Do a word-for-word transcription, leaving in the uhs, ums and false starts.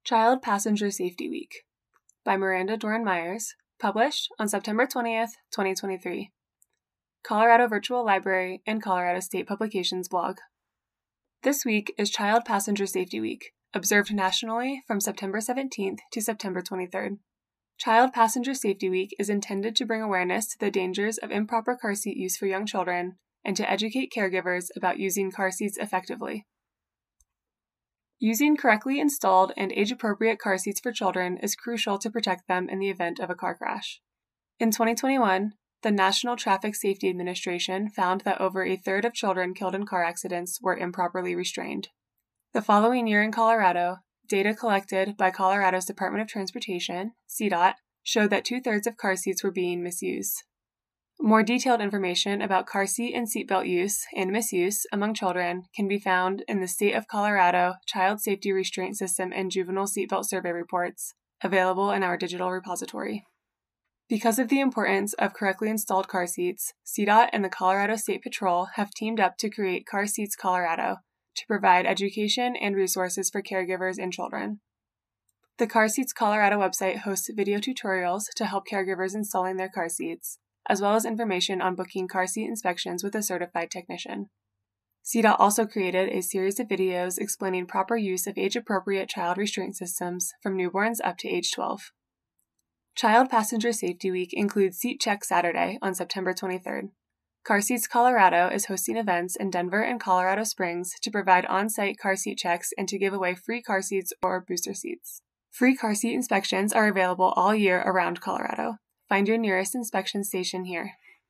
Child Passenger Safety Week by Miranda Doran Myers, published on September twentieth, twenty twenty-three. Colorado Virtual Library and Colorado State Publications blog. This week is Child Passenger Safety Week, observed nationally from September seventeenth to September twenty-third. Child Passenger Safety Week is intended to bring awareness to the dangers of improper car seat use for young children and to educate caregivers about using car seats effectively. Using correctly installed and age-appropriate car seats for children is crucial to protect them in the event of a car crash. In twenty twenty-one, the National Traffic Safety Administration found that over a third of children killed in car accidents were improperly restrained. The following year in Colorado, data collected by Colorado's Department of Transportation, C DOT, showed that two-thirds of car seats were being misused. More detailed information about car seat and seatbelt use and misuse among children can be found in the State of Colorado Child Safety Restraint System and Juvenile Seatbelt Survey reports, available in our digital repository. Because of the importance of correctly installed car seats, C DOT and the Colorado State Patrol have teamed up to create Car Seats Colorado to provide education and resources for caregivers and children. The Car Seats Colorado website hosts video tutorials to help caregivers installing their car seats, as well as information on booking car seat inspections with a certified technician. C DOT also created a series of videos explaining proper use of age-appropriate child restraint systems from newborns up to age twelve. Child Passenger Safety Week includes Seat Check Saturday on September twenty-third. Car Seats Colorado is hosting events in Denver and Colorado Springs to provide on-site car seat checks and to give away free car seats or booster seats. Free car seat inspections are available all year around Colorado. Find your nearest inspection station here.